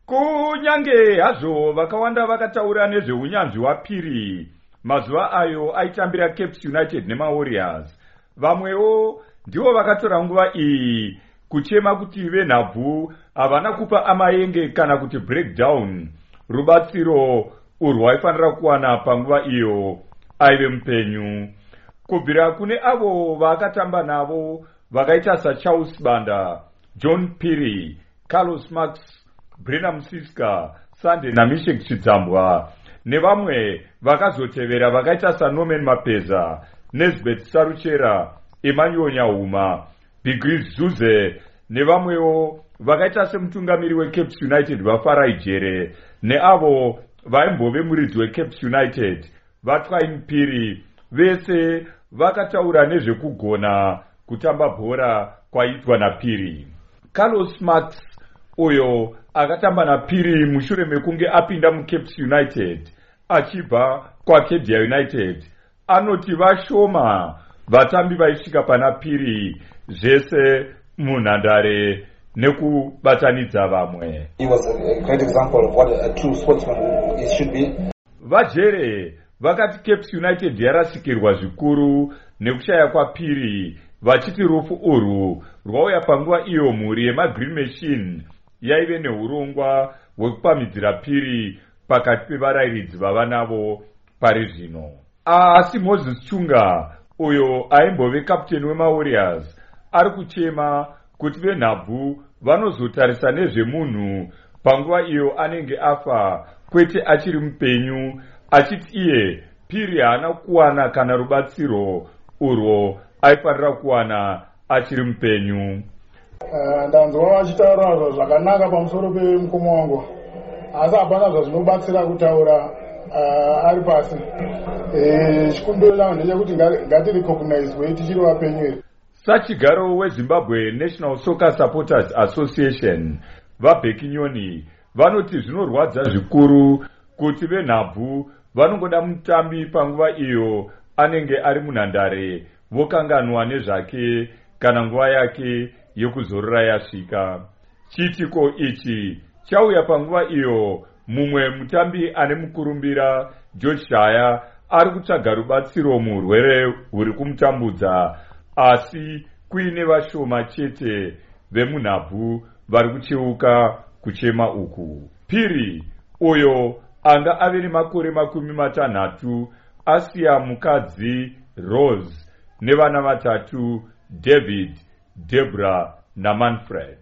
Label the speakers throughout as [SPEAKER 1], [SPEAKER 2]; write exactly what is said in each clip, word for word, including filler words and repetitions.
[SPEAKER 1] Kunyange hazvo vakawanda vakataura nezveunyanzvi hwaPhiri mazuva ayo aitambira Cape United nemaWarriors, vamwewo ndivo vakatora nguva iyi kuchema kuti venhabvu havana kupa amayenge kana kuti breakdown rubatsiro urwu aifanira kuwana panguva iyo aive mupenyu. Kubvira kune avo vakatamba navo vakaita saCharles Banda, John Phiri, Carlos Max, Brena Msiska, Sunday naMeshek Chidzambwa nevamwe vakazotevera vakaita saNorman Mapeza, Nesbeth Saruchera, Emmanuel Nyahuma, Bigris Zuze nevamwewo vakaita semutungamiri weCape United vaFarai Jere neavo vaimbove muridzi weCape United vaTwain Phiri, vese vakataura nezvekugona kutamba bhora kwaitwa naPhiri. Carlos Max uyo akatamba naPhiri mushure mekunge apinda muCape United achibva kwaKedia United anoti vashoma vatambi vaisvika pana Phiri zvese munhandare nekubatanidza vamwe.
[SPEAKER 2] He was a great example of what a true sportsman should be.
[SPEAKER 1] Vajere vakati Cape United yarasikirwa zvikuru nekushaya kwaPhiri vachiti rufu urwu rwauya panguva iyo mhuri yemaGreen Machine yaive neurongwa hwekupamhidzira Phiri pakati pevarairidzi vava navo pari zvino. Asi Moses Chunga uyo aimbove kapteni wemaWarriors ari kuchema kuti venhabvu vanozotarisa nezvemunhu panguva iyo anenge afa kwete achiri mupenyu, achiti iye Phiri haana kuwana kana rubatsiro urwo aifanira kuwana achiri mupenyu.
[SPEAKER 3] Ndanzwa vachitaura zvakanaka pamusoro pemukoma wangu, asi hapana zvazvinobatsira kutaura ari pasi. Chikumbiro changu ndechekuti ngatirecognizwe tichiri vapenyu.
[SPEAKER 1] Sachigaro weZimbabwe National Soccer Supporters Association vaBheki Nyoni vanoti zvinorwadza zvikuru kuti venhabvu vanongoda mutambi panguva iyo anenge ari munhandare vokanganwa nezvake kana nguva yake yekuzorora yasvika. Chiitiko ichi chauya panguva iyo mumwe mutambi ane mukurumbira George Shaya ari kutsvaga rubatsiro muurwere huri kumutambudza, asi kuine vashoma chete vemunhabvu vari kucheuka kuchema uku. Phiri uyo anga ave nemakore makumi matanhatu asiya mukadzi Rose nevana vatatu David, Deborah naManfred.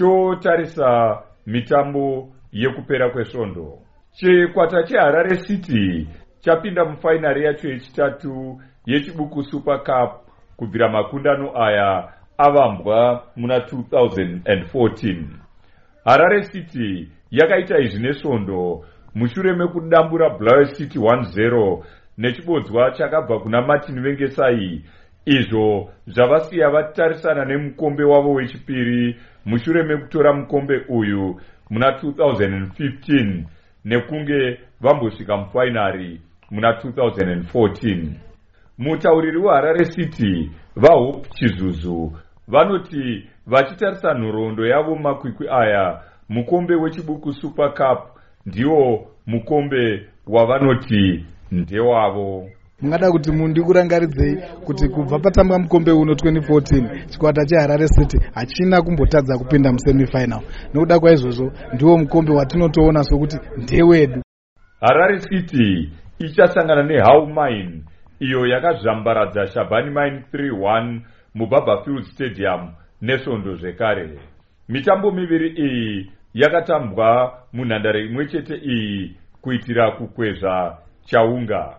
[SPEAKER 1] Totarisa mitambo yekupera kwesvondo. Chikwata cheHarare City chapinda mufainari yacho yechitatu yechibuku Super Cup kubvira makundano aya avambwa muna two thousand fourteen. Harare City yakaita izvi nesvondo mushure mekudambura Blair City one zero nechibodzwa chakabva kuna Martin Vengesai, izvo zvavasiya vatarisana nemukombe wavo wechipiri mushure mekutora mukombe uyu muna two thousand fifteen nekunge vambosvika mufainari muna two thousand fourteen. Mutauriri weHarare City vaHope Chizuzu vanoti vachitarisa nhoroondo yavo makwikwi aya, mukombe wechibuku Super Cup ndiwo mukombe wavanoti ndewavo.
[SPEAKER 4] Mungada kuti mundikurangaridzei kuti kubva patambwa mukombe uno twenty fourteen chikwata cheHarare City hachina kumbotadza kupinda musemifinal. Nokuda kwaizvozvo ndiwo mukombe watinotoona sokuti ndewedu.
[SPEAKER 1] Harare City ichasangana neHull Mine iyo yakazvambaradza Shabani Mine three one muBaba Field Stadium nesvondo zvekare. Mitambo miviri iyi yakatambwa munhandare imwe chete iyi kuitira kukwezva chaunga.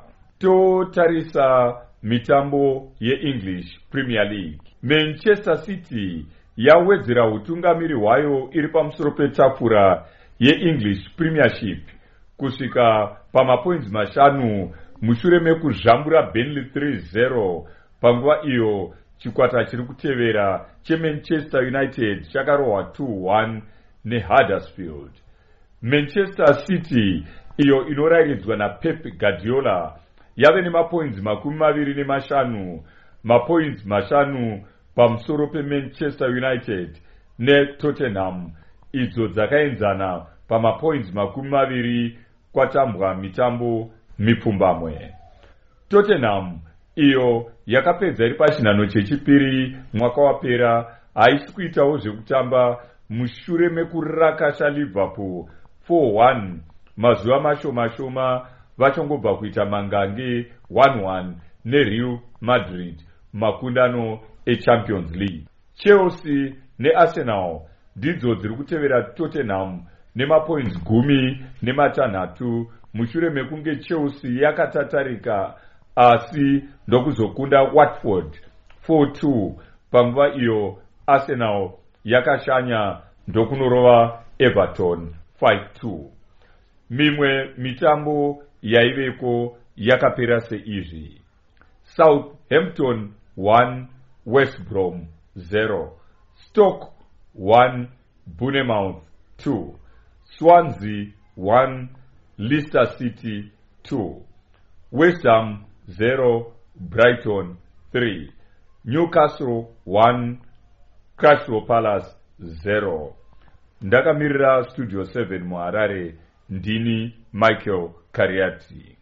[SPEAKER 1] Totarisa mitambo yeEnglish Premier League. Manchester City yawedzera utungamiri hwayo iri pamusoro petafura yeEnglish Premiership kusvika pamapoints mashanu mushure mekuzvambura Burnley three zero. Panguva iyo chikwata chiri kutevera cheManchester United chakarohwa two one neHuddersfield. Manchester City iyo inorairidzwa naPep Guardiola yave nemapoints makumi maviri nemashanu, mapoints mashanu pamusoro peManchester United neTottenham, idzo dzakaenzana pamapoints makumi maviri kwatambwa mitambo mipfumbamwe. Tottenham iyo yakapedza iri pachinhano chechipiri mwaka wapera haisi kuitawo zvekutamba mushure mekurakasha Liverpool four one mazuva mashoma shoma vachongobva kuita mangange one one neReal Madrid makundano eChampions League. Chelsea neArsenal ndidzo dziri kutevera Tottenham nemapoints gumi nematanhatu mushure mekunge Chelsea yakatatarika asi ndokuzokunda Watford four two panguva iyo Arsenal yakashanya ndokunorova Everton five two. Mimwe mitambo yaiveko yakapera seizvi: Southampton one West Brom zero, Stoke one Bournemouth two, Swansea one Leicester City two, West Ham zero Brighton three, Newcastle one Crystal Palace zero. Ndakamirira Studio seven muHarare, ndini Michael Kariati.